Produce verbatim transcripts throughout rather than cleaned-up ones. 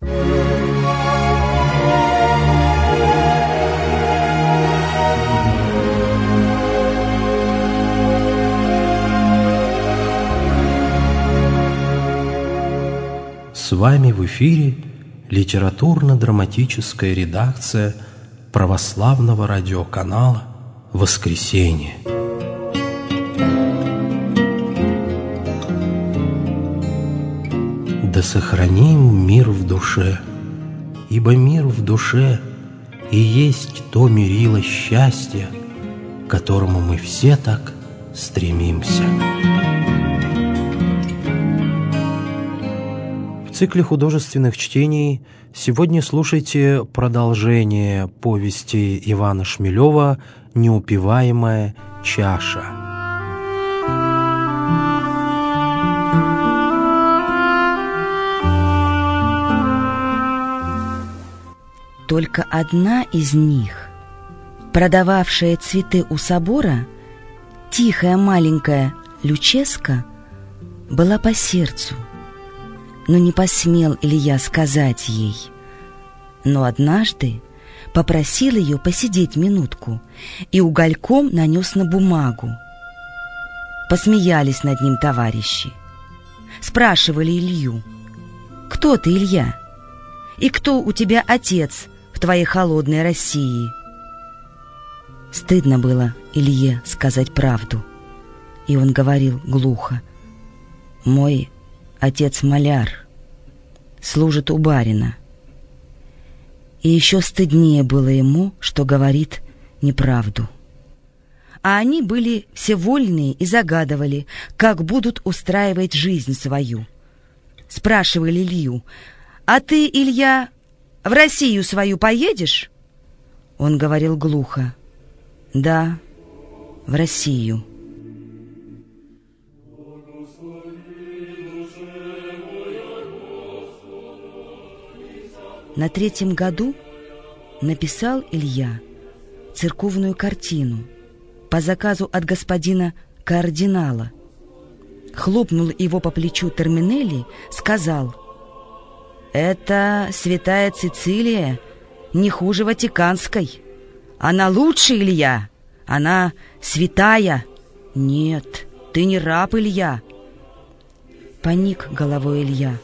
С вами в эфире литературно-драматическая редакция православного радиоканала «Воскресенье». Да сохраним мир в душе, ибо мир в душе и есть то мерило счастья, к которому мы все так стремимся. В цикле художественных чтений сегодня слушайте продолжение повести Ивана Шмелева «Неупиваемая чаша». Только одна из них, продававшая цветы у собора, тихая маленькая Люческа, была по сердцу, но не посмел Илья сказать ей. Но однажды попросил ее посидеть минутку и угольком нанес на бумагу. Посмеялись над ним товарищи. Спрашивали Илью: «Кто ты, Илья? И кто у тебя отец в твоей холодной России?» Стыдно было Илье сказать правду, и он говорил глухо: «Мой отец маляр, служит у барина». И еще стыднее было ему, что говорит неправду. А они были все вольные и загадывали, как будут устраивать жизнь свою. Спрашивали Илью: «А ты, Илья, в Россию свою поедешь?» Он говорил глухо: «Да, в Россию». На третьем году написал Илья церковную картину по заказу от господина кардинала. Хлопнул его по плечу Терминелли, сказал: «Это святая Цицилия не хуже Ватиканской. Она лучше, Илья, она святая. Нет, ты не раб, Илья». Поник головой Илья.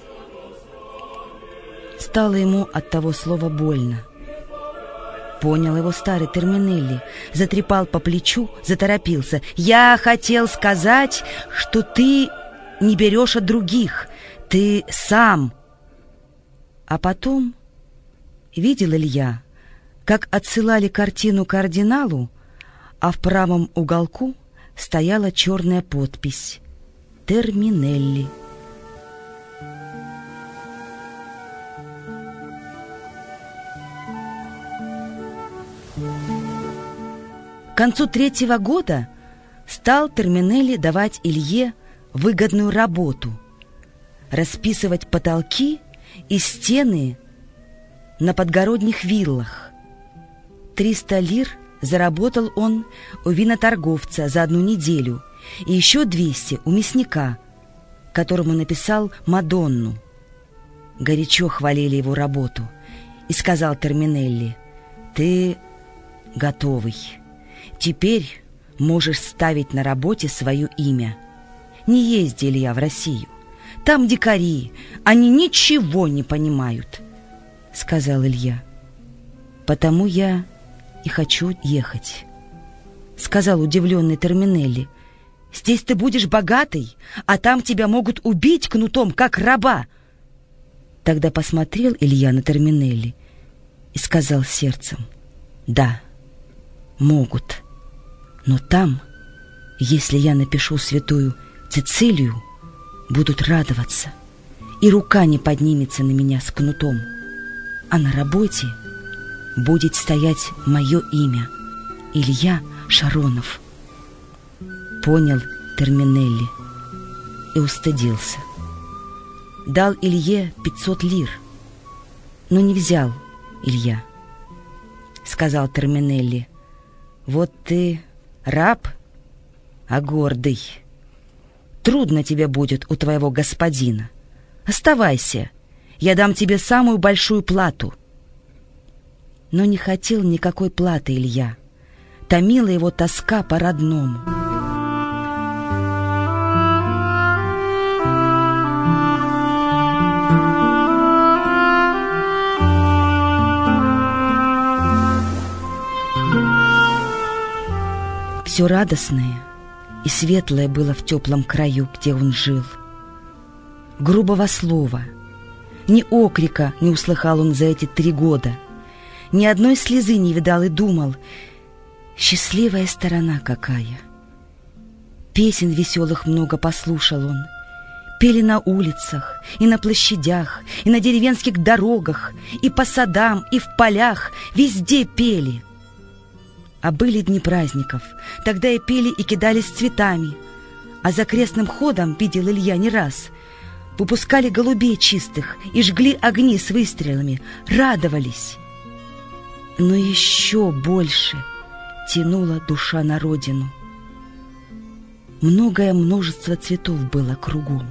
Стало ему от того слова больно. Понял его старый Терминелли, затрепал по плечу, заторопился: «Я хотел сказать, что ты не берешь от других, ты сам». А потом видел Илья, как отсылали картину кардиналу, а в правом уголку стояла черная подпись «Терминелли». К концу третьего года стал Терминелли давать Илье выгодную работу — расписывать потолки и стены на подгородних виллах. Триста лир заработал он у виноторговца за одну неделю и еще двести у мясника, которому написал «Мадонну». Горячо хвалили его работу, и сказал Терминелли: «Ты готовый. Теперь можешь ставить на работе свое имя. Не езди, Илья, в Россию. Там дикари, они ничего не понимают», — сказал Илья. «Потому я и хочу ехать», — сказал удивленный Терминелли. «Здесь ты будешь богатый, а там тебя могут убить кнутом, как раба». Тогда посмотрел Илья на Терминелли и сказал сердцем: «Да, могут. Но там, если я напишу святую Цицилию, будут радоваться, и рука не поднимется на меня с кнутом, а на работе будет стоять мое имя — Илья Шаронов». Понял Терминелли и устыдился. Дал Илье пятьсот лир, но не взял Илья. Сказал Терминелли: «Вот ты раб, а гордый. Трудно тебе будет у твоего господина. Оставайся Я дам тебе самую большую плату». Но не хотел никакой платы Илья. Томила его тоска по родному. Все радостное и светлое было в теплом краю, где он жил. Грубого слова, ни окрика не услыхал он за эти три года, ни одной слезы не видал и думал: счастливая сторона какая! Песен веселых много послушал он. Пели на улицах, и на площадях, и на деревенских дорогах, и по садам, и в полях, везде пели. А были дни праздников, тогда и пели, и кидались цветами. А за крестным ходом, видел Илья не раз, выпускали голубей чистых и жгли огни с выстрелами, радовались. Но еще больше тянула душа на родину. Многое множество цветов было кругом.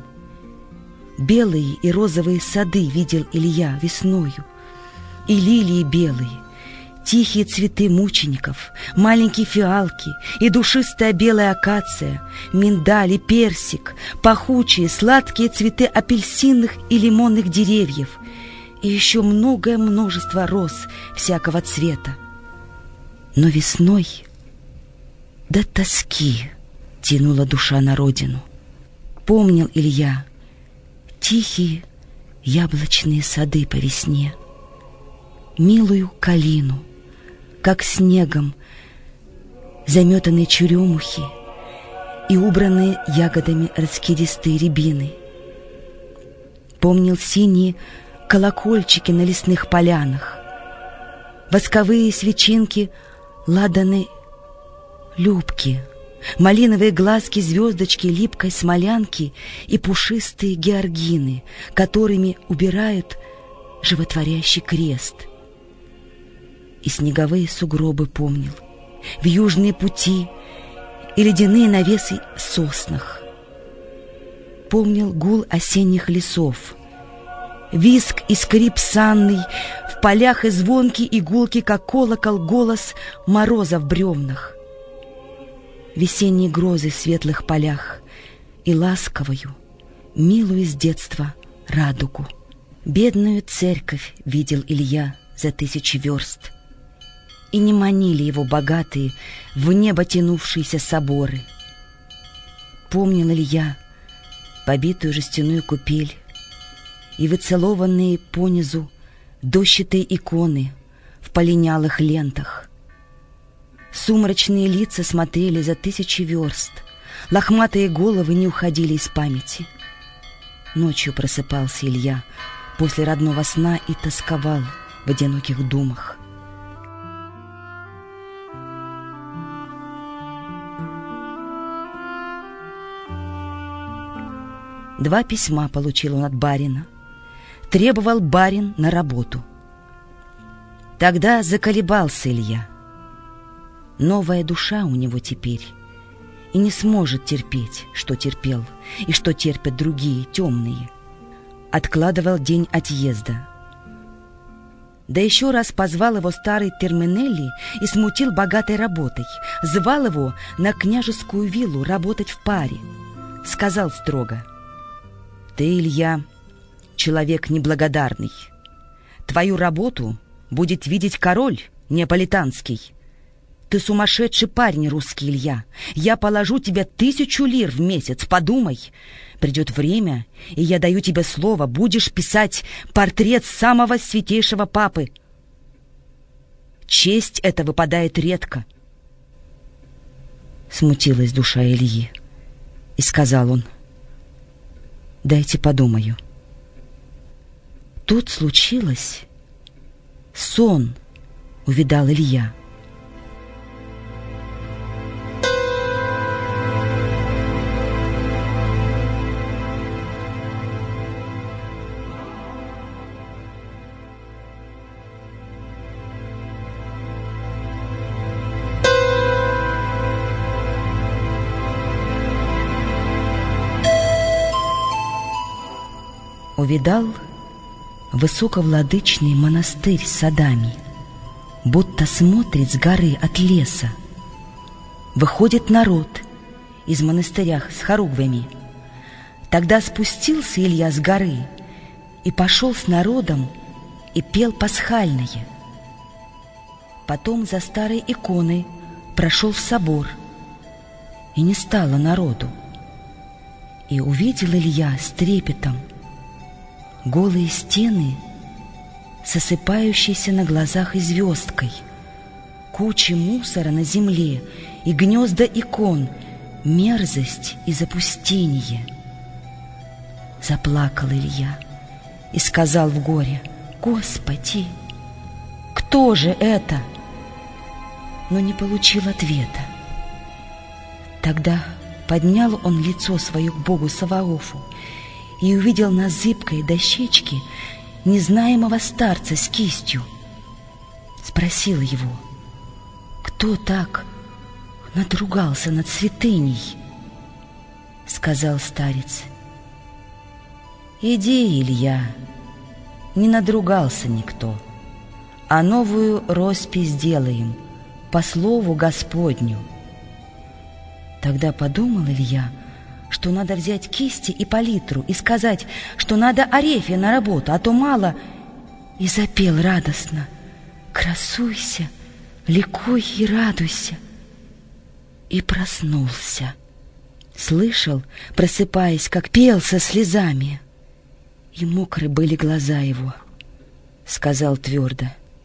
Белые и розовые сады видел Илья весною, и лилии белые, тихие цветы мучеников, маленькие фиалки и душистая белая акация, миндаль и персик, пахучие сладкие цветы апельсинных и лимонных деревьев, и еще многое множество роз всякого цвета. Но весной до тоски тянула душа на родину. Помнил Илья тихие яблочные сады по весне, милую калину, как снегом заметанные черемухи и убранные ягодами раскидистые рябины. Помнил синие колокольчики на лесных полянах, восковые свечинки ладаны любки, малиновые глазки звездочки липкой смолянки и пушистые георгины, которыми убирают животворящий крест. И снеговые сугробы помнил, в южные пути и ледяные навесы в соснах. Помнил гул осенних лесов, визг и скрип санный в полях и звонкий и гулкий, как колокол, голос мороза в бревнах. Весенние грозы в светлых полях и ласковую, милую с детства радугу. Бедную церковь видел Илья за тысячи верст, и не манили его богатые в небо тянувшиеся соборы. Помнил Илья побитую жестяную купель и выцелованные понизу дощатые иконы в полинялых лентах. Сумрачные лица смотрели за тысячи верст, лохматые головы не уходили из памяти. Ночью просыпался Илья после родного сна и тосковал в одиноких думах. Два письма получил он от барина. Требовал барин на работу. Тогда заколебался Илья. Новая душа у него теперь, и не сможет терпеть, что терпел, и что терпят другие, темные. Откладывал день отъезда. Да еще раз позвал его старый Терминелли и смутил богатой работой. Звал его на княжескую виллу работать в паре. Сказал строго: «Ты, Илья, человек неблагодарный. Твою работу будет видеть король неаполитанский. Ты сумасшедший парень, русский Илья. Я положу тебе тысячу лир в месяц, подумай. Придет время, и я даю тебе слово, будешь писать портрет самого святейшего папы. Честь эта выпадает редко». Смутилась душа Ильи, и сказал он: «Дайте подумаю». Тут случилось сон, увидал Илья. Увидал высоковладычный монастырь с садами, будто смотрит с горы от леса. Выходит народ из монастыря с хоругвями. Тогда спустился Илья с горы и пошел с народом и пел пасхальное. Потом за старой иконой прошел в собор, и не стало народу. И увидел Илья с трепетом голые стены, сосыпающиеся на глазах и звездкой, кучи мусора на земле и гнезда икон, мерзость и запустение. Заплакал Илья и сказал в горе: «Господи, кто же это?» Но не получил ответа. Тогда поднял он лицо свое к Богу Саваофу и увидел на зыбкой дощечке незнаемого старца с кистью. Спросил его: «Кто так надругался над святыней?» Сказал старец: «Иди, Илья, не надругался никто, а новую роспись делаем по слову Господню». Тогда подумал Илья, что надо взять кисти и палитру и сказать, что надо Арефия на работу, а то мало, и запел радостно: «Красуйся, ликуй и радуйся». И проснулся. Слышал, просыпаясь, как пел со слезами, и мокры были глаза его. Сказал твердо: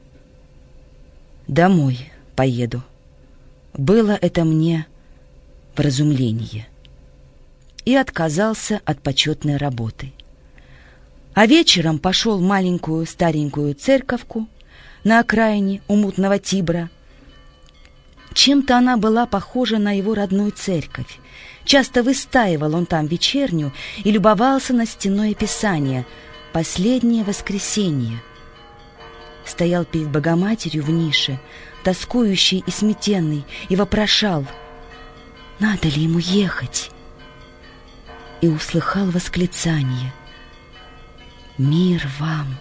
«Домой поеду. Было это мне вразумление». И отказался от почетной работы. А вечером пошел в маленькую старенькую церковку на окраине у мутного Тибра. Чем-то она была похожа на его родную церковь. Часто выстаивал он там вечерню и любовался на стенное писание «Последнее воскресенье». Стоял перед Богоматерью в нише, тоскующий и сметенный, и вопрошал: «Надо ли ему ехать?» И услыхал восклицание: «Мир вам!»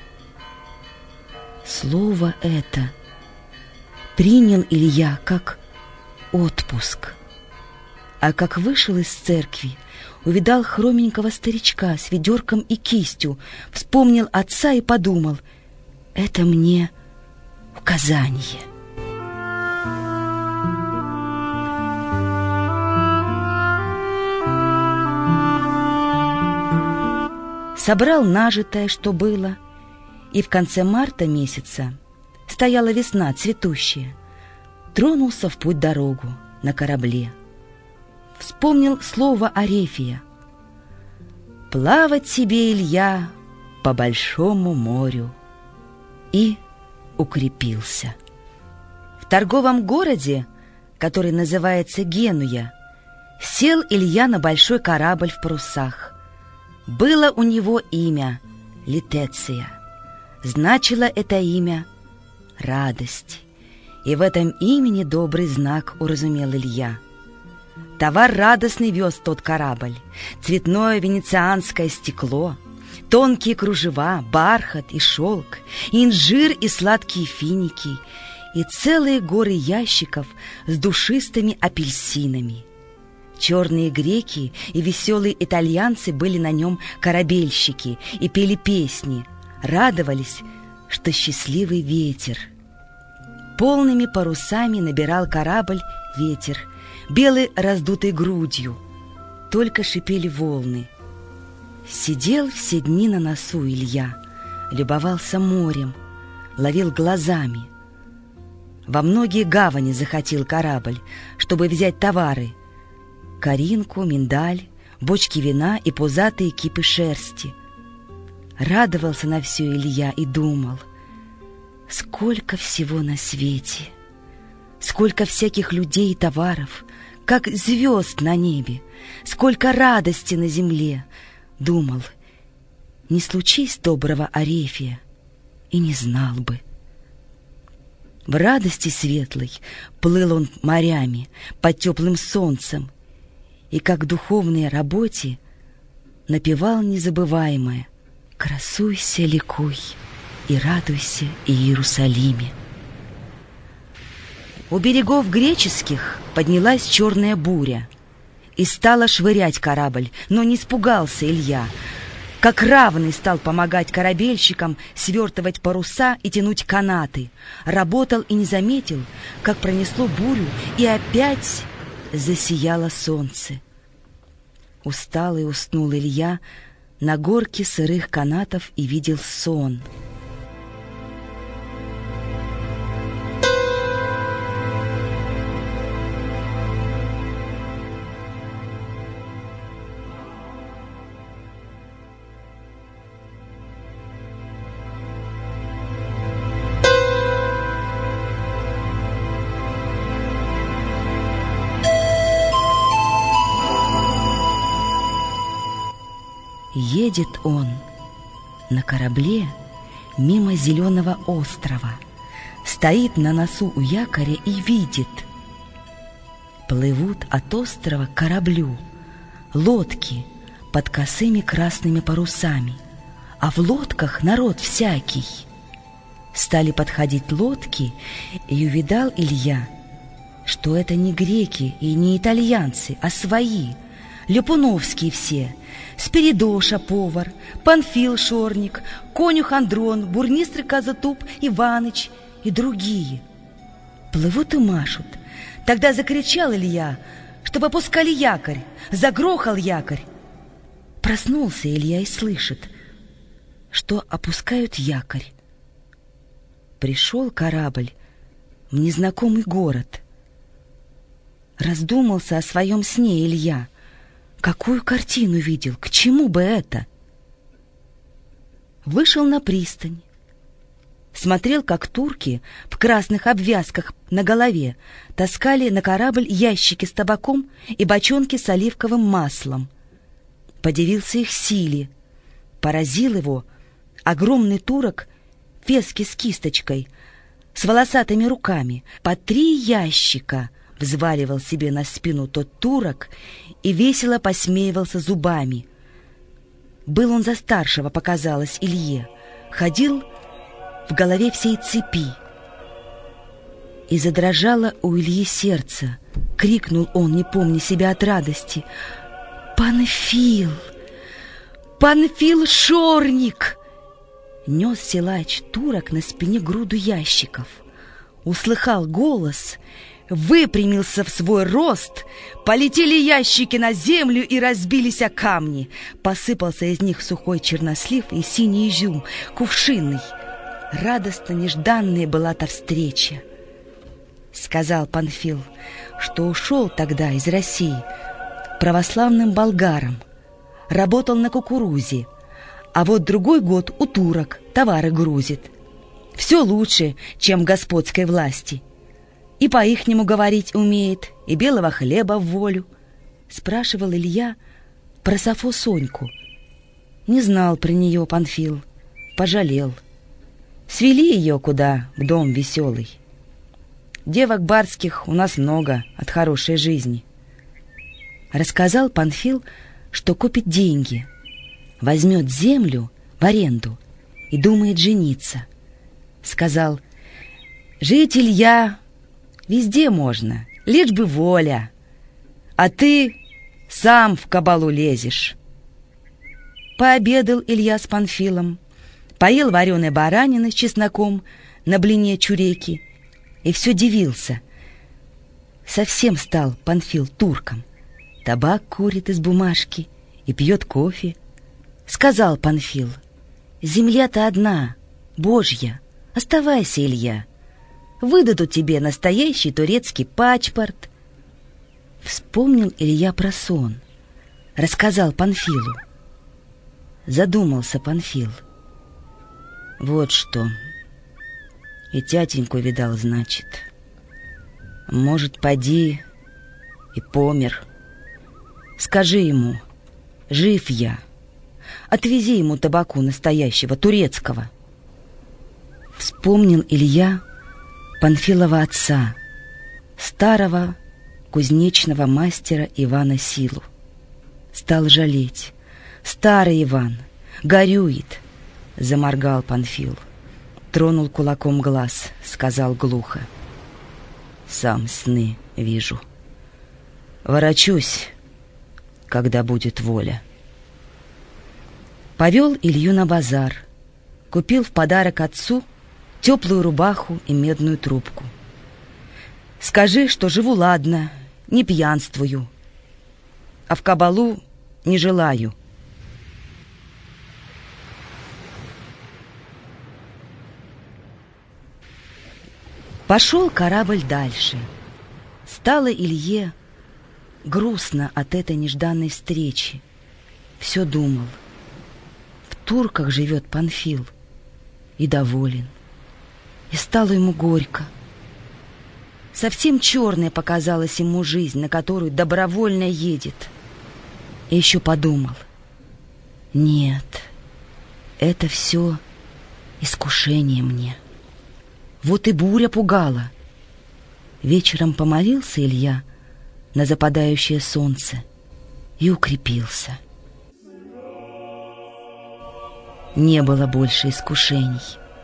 Слово это принял Илья как отпуск. А как вышел из церкви, увидал хроменького старичка с ведерком и кистью, вспомнил отца и подумал: «Это мне указание». Собрал нажитое, что было, и в конце марта месяца стояла весна цветущая. Тронулся в путь-дорогу на корабле. Вспомнил слово Арефия: «Плавать себе, Илья, по большому морю». И укрепился. В торговом городе, который называется Генуя, сел Илья на большой корабль в парусах. Было у него имя Лютеция. Значило это имя «радость». И в этом имени добрый знак уразумел Илья. Товар радостный вез тот корабль: цветное венецианское стекло, тонкие кружева, бархат и шелк, инжир и сладкие финики, и целые горы ящиков с душистыми апельсинами. Черные греки и веселые итальянцы были на нем корабельщики и пели песни, радовались, что счастливый ветер. Полными парусами набирал корабль ветер, белый раздутой грудью. Только шипели волны. Сидел все дни на носу Илья, любовался морем, ловил глазами. Во многие гавани захотел корабль, чтобы взять товары: коринку, миндаль, бочки вина и пузатые кипы шерсти. Радовался на все Илья и думал: сколько всего на свете, сколько всяких людей и товаров, как звезд на небе, сколько радости на земле. Думал: не случись доброго Арефия, и не знал бы. В радости светлой плыл он морями под теплым солнцем, и как в духовной работе напевал незабываемое Красуйся, ликуй и радуйся, Иерусалиме. У берегов греческих поднялась черная буря и стала швырять корабль, но не испугался Илья. Как равный стал помогать корабельщикам свертывать паруса и тянуть канаты. Работал и не заметил, как пронесло бурю, и опять засияло солнце. Усталый уснул Илья на горке сырых канатов и видел сон. Едет он на корабле мимо зеленого острова, стоит на носу у якоря и видит. Плывут от острова к кораблю лодки под косыми красными парусами, а в лодках народ всякий. Стали подходить лодки, и увидал Илья, что это не греки и не итальянцы, а свои, ляпуновские все, Спиридоша повар, Панфил шорник, конюх Андрон, бурмистр Казатуб, Иваныч и другие. Плывут и машут. Тогда закричал Илья, чтобы опускали якорь. Загрохал якорь. Проснулся Илья и слышит, что опускают якорь. Пришел корабль в незнакомый город. Раздумался о своем сне Илья. Какую картину видел? К чему бы это? Вышел на пристань. Смотрел, как турки в красных обвязках на голове таскали на корабль ящики с табаком и бочонки с оливковым маслом. Подивился их силе. Поразил его огромный турок в феске с кисточкой, с волосатыми руками. По три ящика взваливал себе на спину тот турок и весело посмеивался зубами. Был он за старшего, показалось Илье. Ходил в голове всей цепи. И задрожало у Ильи сердце. Крикнул он, не помня себя от радости: «Панфил! Панфил шорник!» Нес силач турок на спине груду ящиков. Услыхал голос, выпрямился в свой рост, полетели ящики на землю и разбились о камни. Посыпался из них сухой чернослив и синий изюм, кувшинный. Радостно нежданная была та встреча. Сказал Панфил, что ушел тогда из России православным болгаром, работал на кукурузе, а вот другой год у турок товары грузит. Все лучше, чем в господской власти. И по-ихнему говорить умеет, и белого хлеба в волю. Спрашивал Илья про Сафо Соньку. Не знал про нее Панфил, пожалел. Свели ее куда, в дом веселый. Девок барских у нас много от хорошей жизни. Рассказал Панфил, что копит деньги, возьмет землю в аренду и думает жениться. Сказал: жить, Илья, везде можно, лишь бы воля, а ты сам в кабалу лезешь. Пообедал Илья с Панфилом, поел вареной баранины с чесноком на блине чуреки и все дивился. Совсем стал Панфил турком. Табак курит из бумажки и пьет кофе. Сказал Панфил: земля-то одна, Божья, оставайся, Илья. Выдадут тебе настоящий турецкий паспорт. Вспомнил Илья про сон. Рассказал Панфилу. Задумался Панфил. Вот что. И тятеньку видал, значит. Может, поди и помер. Скажи ему, жив я. Отвези ему табаку настоящего, турецкого. Вспомнил Илья Панфилова отца, старого кузнечного мастера Ивана Силу. Стал жалеть. Старый Иван горюет, Заморгал Панфил, тронул кулаком глаз, сказал глухо: «Сам сны вижу. Ворочусь, когда будет воля». Повел Илью на базар, купил в подарок отцу теплую рубаху и медную трубку. «Скажи, что живу ладно, не пьянствую, а в кабалу не желаю». Пошел корабль дальше. Стало Илье грустно от этой нежданной встречи. Все думал: в турках живет Панфил, и доволен. И стало ему горько. Совсем черной показалась ему жизнь, на которую добровольно едет. И еще подумал: нет, это все искушение мне. Вот и буря пугала. Вечером помолился Илья на западающее солнце и укрепился. Не было больше искушений.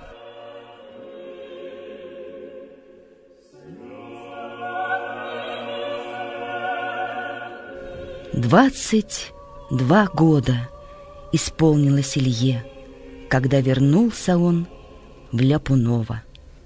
Двадцать два года исполнилось Илье, когда вернулся он в Ляпуново.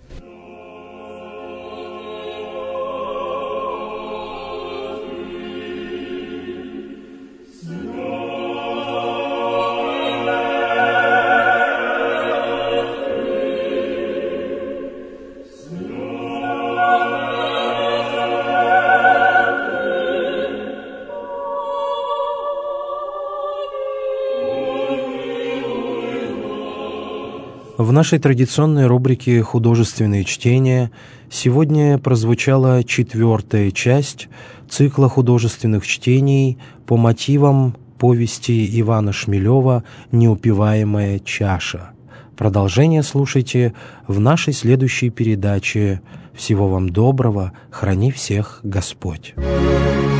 В нашей традиционной рубрике «Художественные чтения» сегодня прозвучала четвертая часть цикла художественных чтений по мотивам повести Ивана Шмелева «Неупиваемая чаша». Продолжение слушайте в нашей следующей передаче. Всего вам доброго, храни всех Господь.